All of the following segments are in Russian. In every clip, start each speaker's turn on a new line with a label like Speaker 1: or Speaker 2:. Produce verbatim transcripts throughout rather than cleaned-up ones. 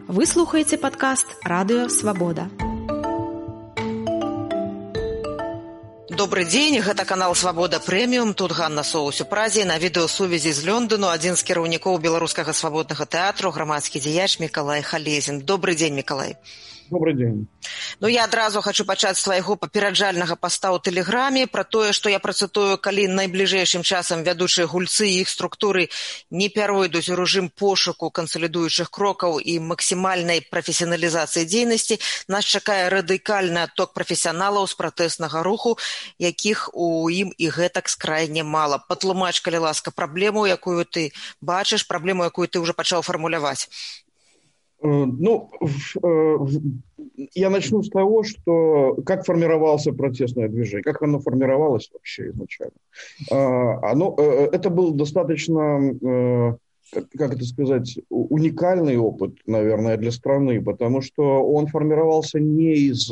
Speaker 1: Вы слухаеце падкаст «Радыё Свабода».
Speaker 2: Добрый дзень, гэта канал «Свабода Прэміум». Тут Ганна Соус у Празе. На відэасувязі з Лондону адзін з кіраўнікоў беларускага свабоднага тэатру, грамадскі дзеяч Мікалай Халезін. Добрый дзень, Мікалай.
Speaker 3: Добрый день.
Speaker 2: Ну, я адразу хочу пачаць з свайго папераджальнага паста ў тэлеграме пра тое, што я працытую, калі найбліжэйшым часам вядучыя гульцы і іх структуры не пяройдуць у рэжым пошуку кансалідуючых крокаў і максімальнай прафесіяналізацыі дзейнасці, нас чакае радыкальны адток прафесіяналаў з пратэснага руху, якіх у ім і гэтак скрайне мала. Патлумач, калі ласка, праблему, якую ты бачыш, праблему, якую ты ўжо пачаў фармуляваць.
Speaker 3: Ну, я начну с того, что как формировался протестное движение, как оно формировалось вообще изначально. Оно, это был достаточно, как это сказать, уникальный опыт, наверное, для страны, потому что он формировался не из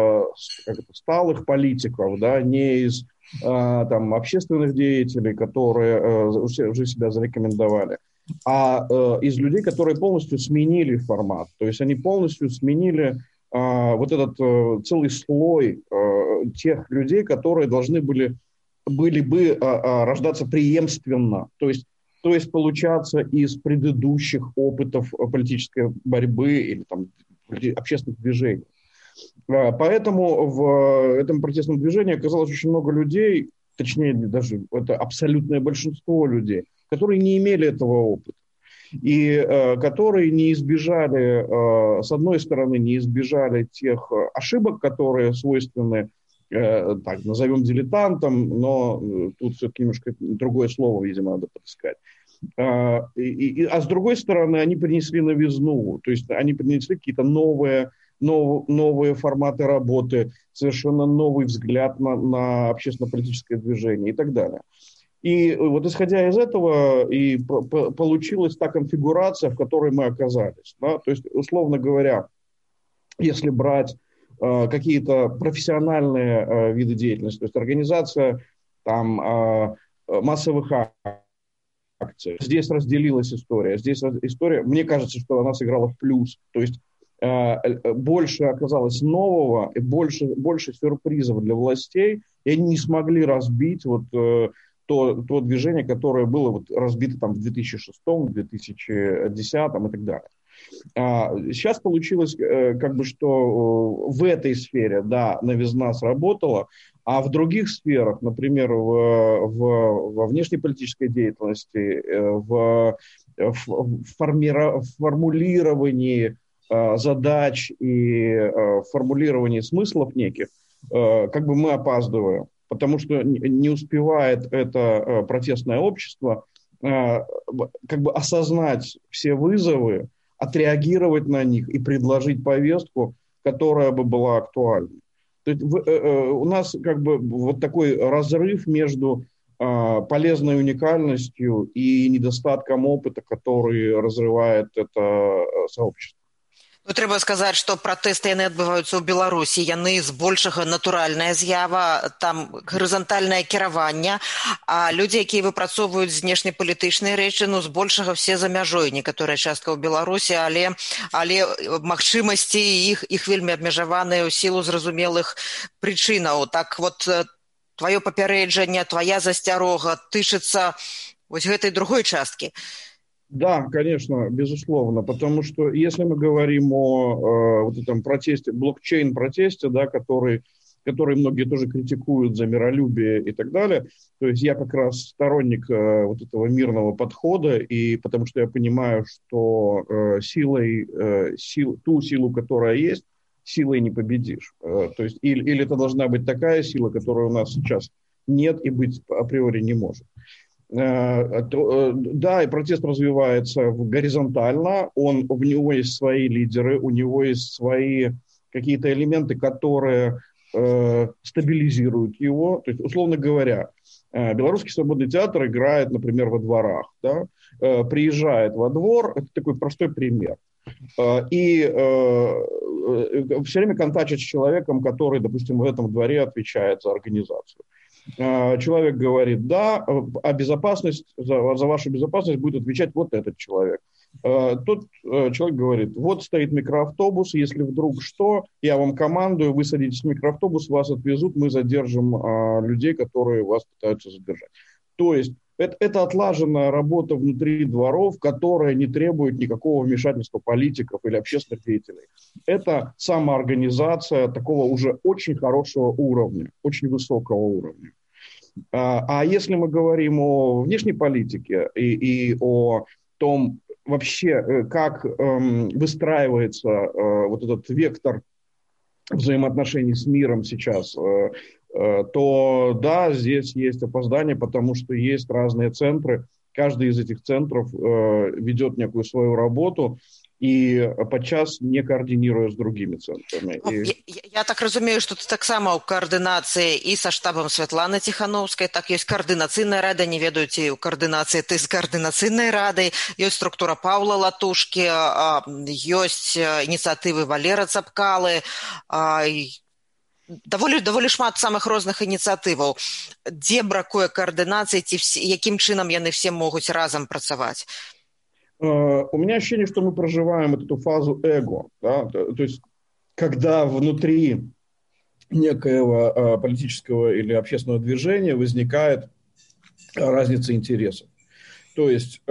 Speaker 3: как это, сталых политиков, да, не из там, общественных деятелей, которые уже себя зарекомендовали, а э, из людей, которые полностью сменили формат. То есть они полностью сменили э, вот этот э, целый слой э, тех людей, которые должны были, были бы э, э, рождаться преемственно. То есть, то есть получаться из предыдущих опытов политической борьбы или там, общественных движений. Э, поэтому в этом протестном движении оказалось очень много людей, точнее даже это абсолютное большинство людей, которые не имели этого опыта и э, которые не избежали, э, с одной стороны, не избежали тех ошибок, которые свойственны, э, так, назовем дилетантам, но э, тут все-таки немножко другое слово, видимо, надо подыскать. Э, и, и, а с другой стороны, они принесли новизну, то есть они принесли какие-то новые, нов, новые форматы работы, совершенно новый взгляд на, на общественно-политическое движение и так далее. И вот исходя из этого и получилась та конфигурация, в которой мы оказались. Да? То есть, условно говоря, если брать э, какие-то профессиональные э, виды деятельности, то есть организация там, э, массовых акций, здесь разделилась история. Здесь история, мне кажется, что она сыграла в плюс. То есть э, больше оказалось нового и больше, больше сюрпризов для властей, и они не смогли разбить вот... Э, То, то движение, которое было вот разбито там в две тысячи шестом, две тысячи десятом и так далее. А, сейчас получилось, как бы, что в этой сфере, да, новизна сработала, а в других сферах, например, в, в, во внешнеполитической деятельности, в, в, формира, в формулировании а, задач и а, формулировании смыслов неких, а, как бы мы опаздываем. Потому что не успевает это протестное общество как бы осознать все вызовы, отреагировать на них и предложить повестку, которая бы была актуальна. То есть у нас как бы вот такой разрыв между полезной уникальностью и недостатком опыта, который разрывает это сообщество.
Speaker 2: Ну, трэба сказаць, што пратэсты яны адбываюцца ў Беларусі, яны збольшага натуральная з'ява, там гарызантальнае кіраванне, а людзі, якія выпрацоўваюць знешнепалітычныя рэчы, ну, збольшага все за мяжой, некаторая частка ў Беларусі, але, але магчымасці іх, іх вельмі абмежаваныя ў сілу зразумелых прычынаў. Так вот, тваё папярэджанне, твая засцярога тычыцца вось гэтай другой часткі.
Speaker 3: Да, конечно, безусловно, потому что если мы говорим о э, вот этом протесте, блокчейн-протесте, да, который, который многие тоже критикуют за миролюбие и так далее, то есть я как раз сторонник э, вот этого мирного подхода, и потому что я понимаю, что э, силой, э, сил, ту силу, которая есть, силой не победишь. Э, то есть или, или это должна быть такая сила, которой у нас сейчас нет и быть априори не может. Да, и протест развивается горизонтально, он, у него есть свои лидеры, у него есть свои какие-то элементы, которые э, стабилизируют его. То есть, условно говоря, э, Белорусский свободный театр играет, например, во дворах, да? э, приезжает во двор, это такой простой пример, э, и э, э, все время контактит с человеком, который, допустим, в этом дворе отвечает за организацию. Человек говорит, да, а безопасность, за, за вашу безопасность будет отвечать вот этот человек. Тот человек говорит, вот стоит микроавтобус, если вдруг что, я вам командую, вы садитесь в микроавтобус, вас отвезут, мы задержим людей, которые вас пытаются задержать. То есть это, это отлаженная работа внутри дворов, которая не требует никакого вмешательства политиков или общественных деятелей. Это самоорганизация такого уже очень хорошего уровня, очень высокого уровня. А, а если мы говорим о внешней политике и, и о том, вообще, как эм, выстраивается э, вот этот вектор взаимоотношений с миром сейчас, э, э, то да, здесь есть опоздание, потому что есть разные центры. Каждый из этих центров э, ведет некую свою работу, і подчас не координируя з другими центрами.
Speaker 2: Ну, і... я, я так разумею, што тут таксама ў каардынацыі і са штабам Святланы Ціхановскай, так ёсць каардынацыйная рада, не ведаю, ці ў каардынацыі ты з каардынацыйнай радай, ёсць структура Паўла Латушкі, ёсць ініцыятывы Валера Цапкалы, даволі, даволі шмат самых розных ініцыятываў. Дзе бракуе каардынацыі, ці всі, якім чынам яны все могуць разам працаваць?
Speaker 3: У меня ощущение, что мы проживаем эту фазу эго, да? То есть когда внутри некоего политического или общественного движения возникает разница интересов. То есть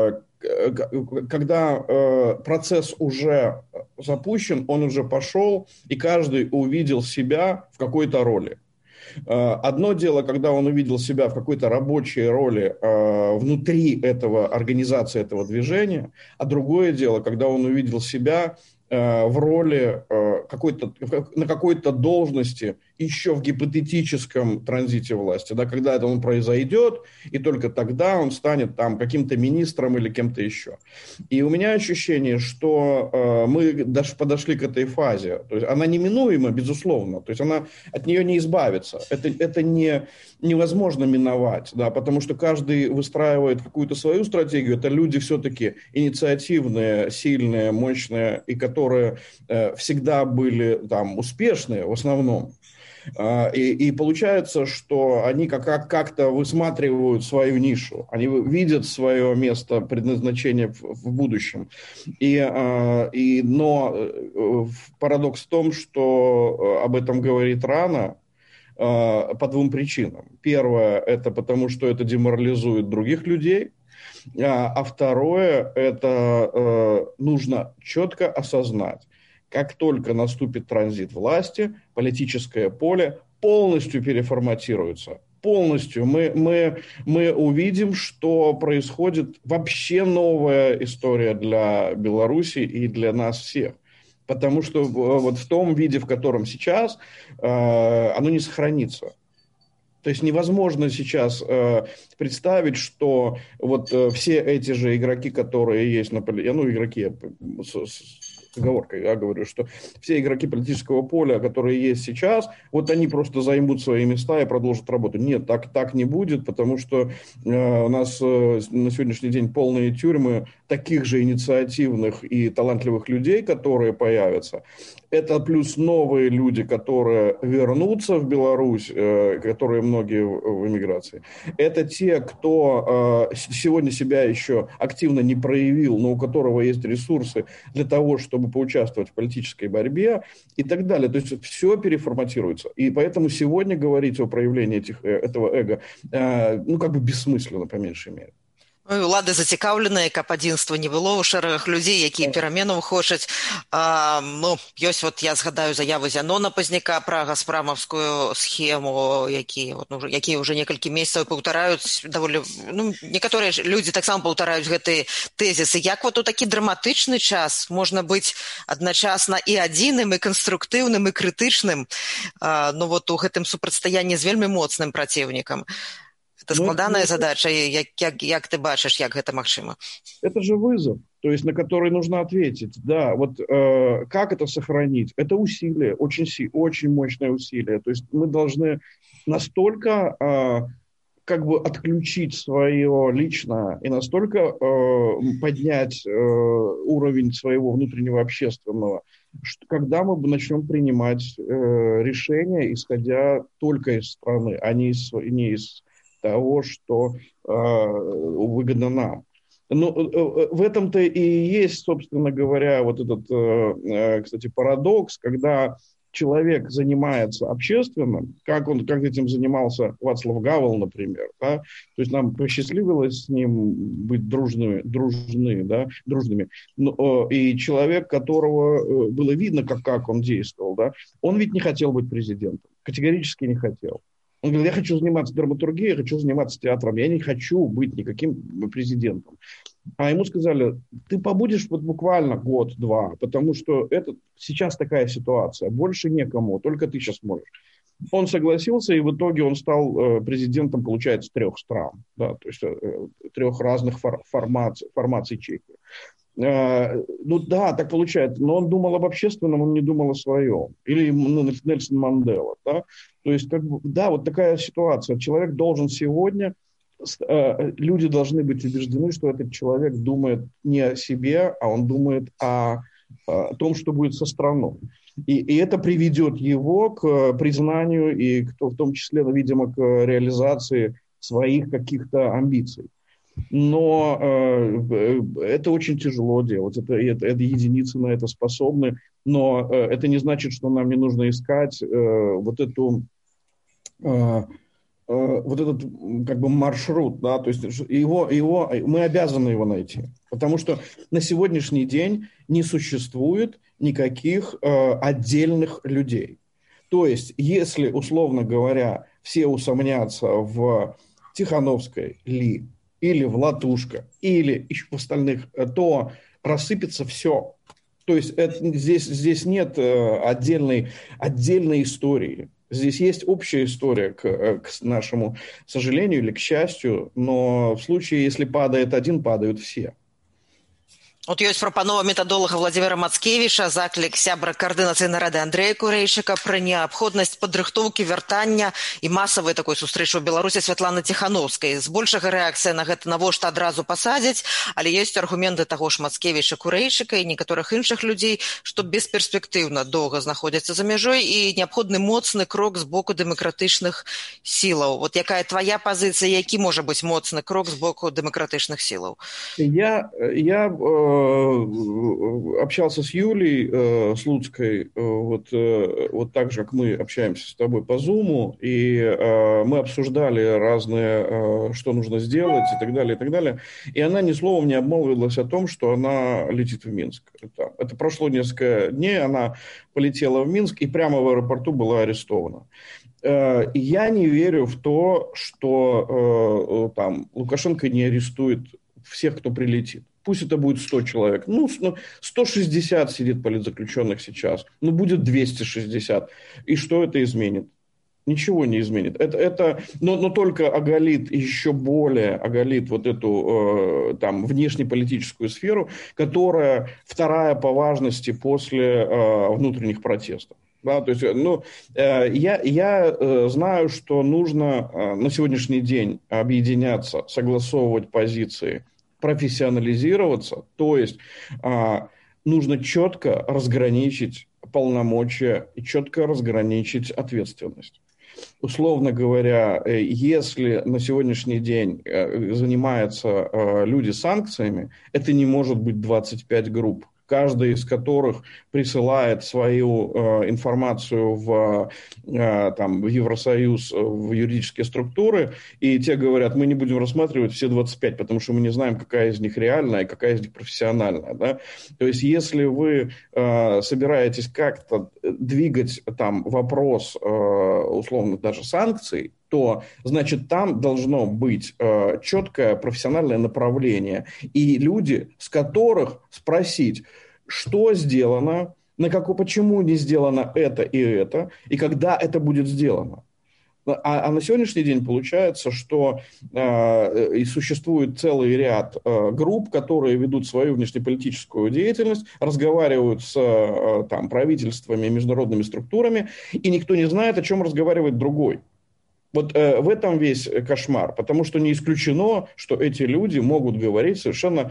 Speaker 3: когда процесс уже запущен, он уже пошел, и каждый увидел себя в какой-то роли. Одно дело, когда он увидел себя в какой-то рабочей роли э, внутри этого организации, этого движения, а другое дело, когда он увидел себя э, в роли э, какой-то, на какой-то должности еще в гипотетическом транзите власти, да, когда это он произойдет, и только тогда он станет там каким-то министром или кем-то еще. И у меня ощущение, что э, мы даже подошли к этой фазе. То есть она неминуема, безусловно, то есть она, от нее не избавиться. Это, это не, невозможно миновать, да, потому что каждый выстраивает какую-то свою стратегию. Это люди все-таки инициативные, сильные, мощные, и которые э, всегда были там успешные в основном. И, и получается, что они как, как, как-то высматривают свою нишу, они видят свое место предназначения в, в будущем. И, и, но парадокс в том, что об этом говорит рано по двум причинам. Первое, это потому, что это деморализует других людей. А второе, это нужно четко осознать. Как только наступит транзит власти, политическое поле полностью переформатируется. Полностью. Мы, мы, мы увидим, что происходит вообще новая история для Беларуси и для нас всех. Потому что вот в том виде, в котором сейчас, оно не сохранится. То есть невозможно сейчас э, представить, что вот э, все эти же игроки, которые есть на поле, ну игроки с, с оговоркой, я говорю, что все игроки политического поля, которые есть сейчас, вот они просто займут свои места и продолжат работу. Нет, так, так не будет, потому что э, у нас э, на сегодняшний день полные тюрьмы таких же инициативных и талантливых людей, которые появятся. Это плюс новые люди, которые вернутся в Беларусь, э, которые многие в, в эмиграции. Это те, кто э, сегодня себя еще активно не проявил, но у которого есть ресурсы для того, чтобы поучаствовать в политической борьбе и так далее. То есть все переформатируется. И поэтому сегодня говорить о проявлении этих, этого эго э, ну, как бы бессмысленно, по меньшей мере.
Speaker 2: Ну, улады зацікаўленыя, каб адзінства не было ў шэрагах людзей, якія пераменаў хочуць. А, ну, ёсць, вот я згадаю заяву Зянона Пазняка пра гаспрамаўскую схему, які, вот, ну, якія ўжо некалькі месяцаў паўтараюць даволі, ну, некаторыя людзі таксама паўтараюць гэтыя тэзісы. Як вот у такі драматычны час можна быць адначасна і адзіным, і канструктыўным, і крытычным, а, ну, вот у гэтым супрацьстаянні з вельмі моцным праціўнікам? Это складаная ну, задача, як, як, як ты бачишь, як это магчыма?
Speaker 3: Это же вызов, то есть на который нужно ответить. Да, вот э, как это сохранить? Это усилие, очень, очень мощное усилие. То есть мы должны настолько э, как бы отключить свое личное и настолько э, поднять э, уровень своего внутреннего общественного, что когда мы начнем принимать э, решения, исходя только из страны, а не из, не из того, что э, выгодно нам. Ну, в этом-то и есть, собственно говоря, вот этот, кстати, парадокс, когда человек занимается общественным, как он, как этим занимался Вацлав Гавел, например, да? То есть нам посчастливилось с ним быть дружными, дружны, да? дружными, но, и человек, которого было видно, как, как он действовал, да? Он ведь не хотел быть президентом, категорически не хотел. Он говорит, я хочу заниматься драматургией, я хочу заниматься театром, я не хочу быть никаким президентом. А ему сказали, ты побудешь вот буквально год-два, потому что это сейчас такая ситуация, больше некому, только ты сейчас можешь. Он согласился, и в итоге он стал президентом, получается, трех стран, да, то есть трех разных фор- формаций, формаций Чехии. Ну да, так получается, но он думал об общественном, он не думал о своем. Или ну, Нельсон Мандела, да. То есть, как бы, да, вот такая ситуация. Человек должен сегодня, люди должны быть убеждены, что этот человек думает не о себе, а он думает о, о том, что будет со страной. И, и это приведет его к признанию и к, в том числе, видимо, к реализации своих каких-то амбиций. Но э, это очень тяжело делать, это, это, это единицы на это способны, но э, это не значит, что нам не нужно искать э, вот эту... Э, вот этот как бы маршрут, да, то есть его, его, мы обязаны его найти, потому что на сегодняшний день не существует никаких э, отдельных людей. То есть, если, условно говоря, все усомнятся в Тихановской ли, или в Латушко, или еще в остальных, то рассыпется все. То есть это, здесь, здесь нет э, отдельной, отдельной истории. Здесь есть общая история, к, к нашему сожалению или к счастью, но в случае, если падает один, падают все.
Speaker 2: От ёсць прапанова метадолага Владзіміра Мацкевіча, заклік сябра каардынацыйнай рады Андрэя Курэйчыка пра неабходнасць падрыхтоўкі вяртання і масавай такой сустрэчы ў Беларусі Святланы Ціхановскай. Збольшага рэакцыя на гэта навошта адразу пасадзяць, але ёсць аргументы таго ж Мацкевіча, Курэйчыка і некаторых іншых людзей, што бесперспектыўна доўга знаходзяцца за мяжой і неабходны моцны крок з боку дэмакратычных сілаў. Вот якая твая пазіцыя, які можа быць моцны крок з боку дэмакратычных сілаў?
Speaker 3: Я, я общался с Юлей э, Слуцкой, э, вот, э, вот так же, как мы общаемся с тобой по Зуму, и э, мы обсуждали разные, э, что нужно сделать и так далее, и так далее. И она ни словом не обмолвилась о том, что она летит в Минск. Это, это прошло несколько дней, она полетела в Минск и прямо в аэропорту была арестована. Э, я не верю в то, что э, там, Лукашенко не арестует всех, кто прилетит. Пусть это будет сто человек. Ну, сто шестьдесят сидит политзаключенных сейчас. Ну, будет двести шестьдесят. И что это изменит? Ничего не изменит. Это, это, но, но только оголит, еще более оголит вот эту э, там, внешнеполитическую сферу, которая вторая по важности после э, внутренних протестов. Да, то есть, ну, э, я, я э, знаю, что нужно э, на сегодняшний день объединяться, согласовывать позиции, профессионализироваться, то есть а, нужно четко разграничить полномочия и четко разграничить ответственность. Условно говоря, если на сегодняшний день занимаются люди санкциями, это не может быть двадцать пять групп, каждая из которых присылает свою э, информацию в, э, там, в Евросоюз, в юридические структуры, и те говорят, мы не будем рассматривать все двадцать пять, потому что мы не знаем, какая из них реальная и какая из них профессиональная. Да? То есть, если вы э, собираетесь как-то двигать там, вопрос, э, условно, даже санкций, то, значит, там должно быть э, четкое профессиональное направление. И люди, с которых спросить, что сделано, на как, почему не сделано это и это, и когда это будет сделано. А, а на сегодняшний день получается, что э, и существует целый ряд э, групп, которые ведут свою внешнеполитическую деятельность, разговаривают с э, там, правительствами, международными структурами, и никто не знает, о чем разговаривает другой. Вот э, в этом весь кошмар, потому что не исключено, что эти люди могут говорить совершенно,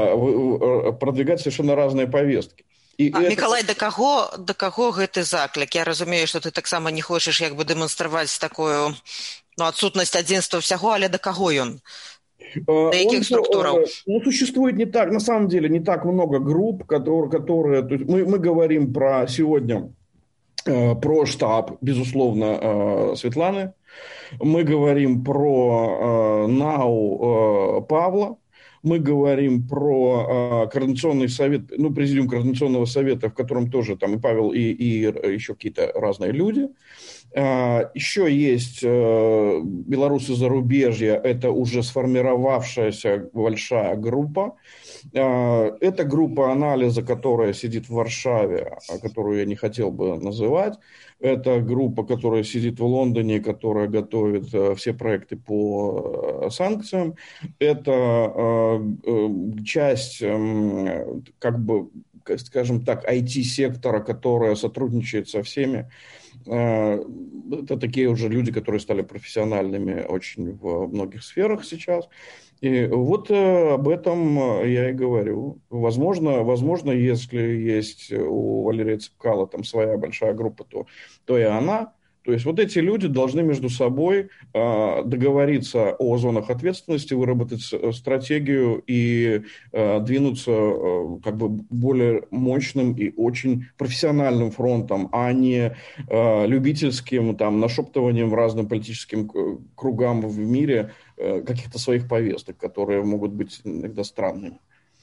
Speaker 3: э, продвигать совершенно разные повестки.
Speaker 2: І а, это... Мікалай, да каго, да каго гэты заклік? Я разумею, што ты таксама не хочаш як бы дэманстраваць такую ну, адсутнасць адзінства ўсяго, але да каго ён? Да якіх структураў?
Speaker 3: Ну, существует не так, на самом деле, не так много групп, которые... которые то есть мы, мы говорим про сегодня, про штаб, безусловно, Светланы. Мы говорим про НАУ Павла. Мы говорим про Координационный совет, ну, президиум Координационного совета, в котором тоже там и Павел, и, и еще какие-то разные люди. Еще есть белорусы зарубежья, это уже сформировавшаяся большая группа. Это группа анализа, которая сидит в Варшаве, которую я не хотел бы называть. Это группа, которая сидит в Лондоне, которая готовит все проекты по санкциям. Это часть, как бы, скажем так, ай ти-сектора, которая сотрудничает со всеми. Это такие уже люди, которые стали профессиональными очень в многих сферах сейчас. И вот об этом я и говорю. Возможно, возможно, если есть у Валерия Цепкала там своя большая группа, то, то и она. То есть вот эти люди должны между собой э, договориться о зонах ответственности, выработать стратегию и э, двинуться э, как бы более мощным и очень профессиональным фронтом, а не э, любительским там, нашептыванием разным политическим кругам в мире э, каких-то своих повесток, которые могут быть иногда странными.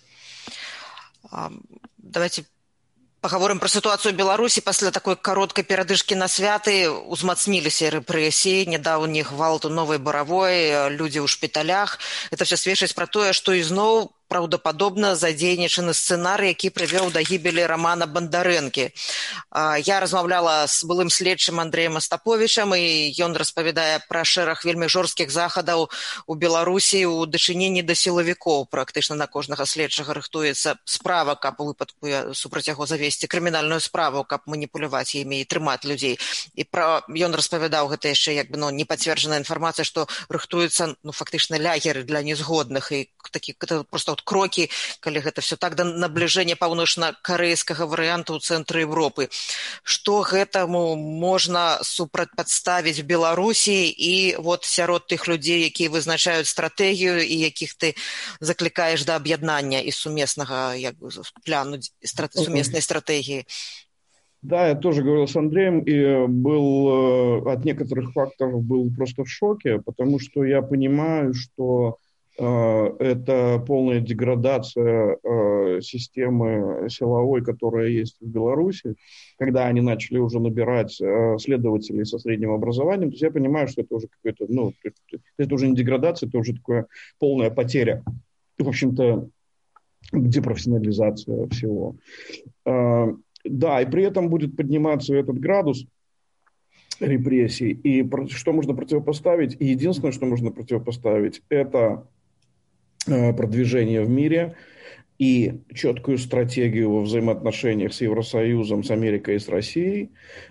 Speaker 2: Давайте паговорым пра сітуацыю ў Беларусі. Пасля такой кароткай перадышкі на святы узмацніліся рэпрэсіі, нядаўні гвалт у Новай Баравой, людзі ў шпіталях. Это все сведчыць пра тое, што ізноў праўдападобна задзейнічаны сцэнарый, які прывёў да гібелі Рамана Бандарэнкі. Я размаўляла з былым следчым Андрэем Астаповічам, і ён распавядае пра шэраг вельмі жорсткіх захадаў у Беларусі ў дачыненні да сілавікоў. Практычна на кожнага следчага рыхтуецца справа, каб у выпадку супраць яго завесці крымінальную справу, каб маніпуляваць імі і трымаць людзей. І пра ён распавядаў, гэта яшчэ як бы ну, непацверджаная інфармацыя, што рыхтуюцца ну, фактычна лягеры для нязгодных, і такі проста крокі, калі гэта все так да набліжэння паўночна-карэйскага варыянту ў цэнтры Европы. Што гэтаму можна супрацьпадставіць Беларусі і вот сярод тых людзей, якія вызначаюць стратэгію і якіх ты заклікаеш да аб'яднання і сумеснага як бы, пляну сумеснай стратэгіі?
Speaker 3: Да, я тоже говорил с Андреем и был от некоторых факторов был просто в шоке, потому что я понимаю, что это полная деградация э, системы силовой, которая есть в Беларуси, когда они начали уже набирать э, следователей со средним образованием. То есть я понимаю, что это уже какое-то, ну, это уже не деградация, это уже такая полная потеря, в общем-то, депрофессионализация всего. Э, да, и при этом будет подниматься этот градус репрессий. И что можно противопоставить? И единственное, что можно противопоставить, это продвижение в мире и четкую стратегию во взаимоотношениях с Евросоюзом, с Америкой и с Россией,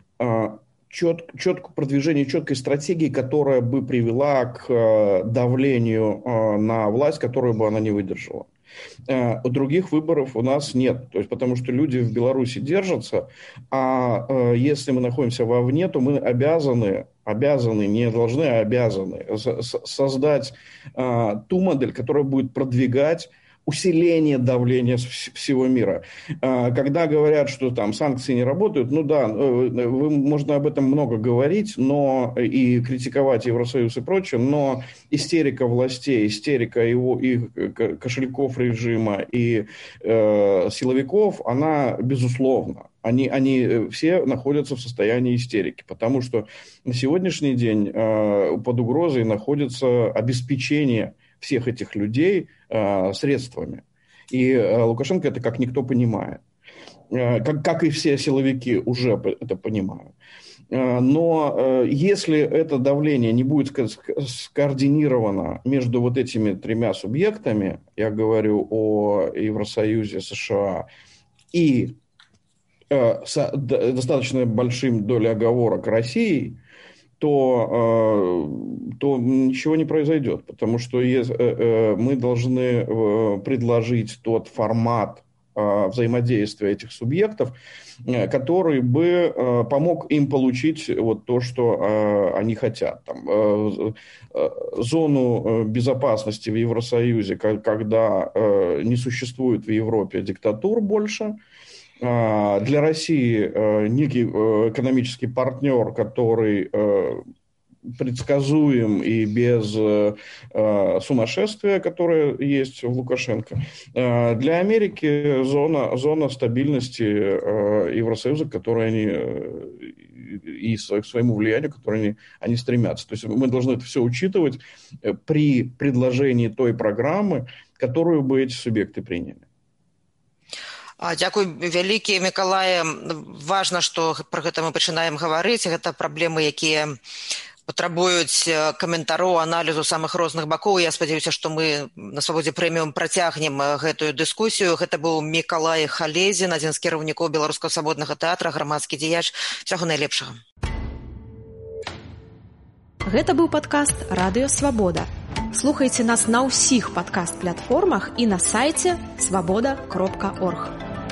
Speaker 3: чет, четкое продвижение четкой стратегии, которая бы привела к давлению на власть, которую бы она не выдержала. Других выборов у нас нет, то есть, потому что люди в Беларуси держатся, а если мы находимся вовне, то мы обязаны, обязаны, не должны, а обязаны создать ту модель, которая будет продвигать усиление давления всего мира. Когда говорят, что там санкции не работают, ну да, вы, можно об этом много говорить, но и критиковать Евросоюз и прочее, но истерика властей, истерика его, их кошельков режима и э, силовиков, она безусловна. Они, они все находятся в состоянии истерики, потому что на сегодняшний день э, под угрозой находится обеспечение всех этих людей э, средствами. И э, Лукашенко это как никто понимает. Э, как, как и все силовики уже это понимают. Э, но э, если это давление не будет скоординировано между вот этими тремя субъектами, я говорю о Евросоюзе, США и э, со, достаточно большим долей оговорок России, то, то ничего не произойдет, потому что мы должны предложить тот формат взаимодействия этих субъектов, который бы помог им получить вот то, что они хотят. Там, зону безопасности в Евросоюзе, когда не существует в Европе диктатур больше. Для России некий экономический партнер, который предсказуем и без э, сумасшествия, которое есть в Лукашенко. Э, для Америки зона, зона стабильности э, Евросоюза, к которой они э, и к своему влиянию, к которому они, они стремятся. То есть мы должны это все учитывать при предложении той программы, которую бы эти субъекты приняли.
Speaker 2: Дзякуй вялікі, Мікалае. Важна, што пра гэта мы пачынаем гаварыць. Гэта праблемы, якія патрабуюць каментароў, аналізу самых розных бакоў. Я спадзяюся, што мы на Свабодзе прэміум працягнем гэтую дыскусію. Гэта быў Мікалай Халезін, адзін з кіраўнікоў Беларускага свабоднага тэатра, грамадскі дзеяч. Усяго найлепшага.
Speaker 1: Гэта быў падкаст «Радыё Свабода». Слухайце нас на ўсіх падкаст-платформах і на сайце свабода кропка орг.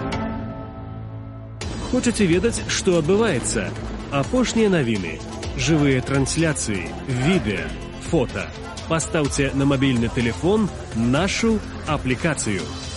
Speaker 4: Хочаце ведаць, што адбываецца? Апошнія навіны. Жывыя трансляцыі, відэа, фота. Пастаўце на мабільны тэлефон нашу аплікацыю.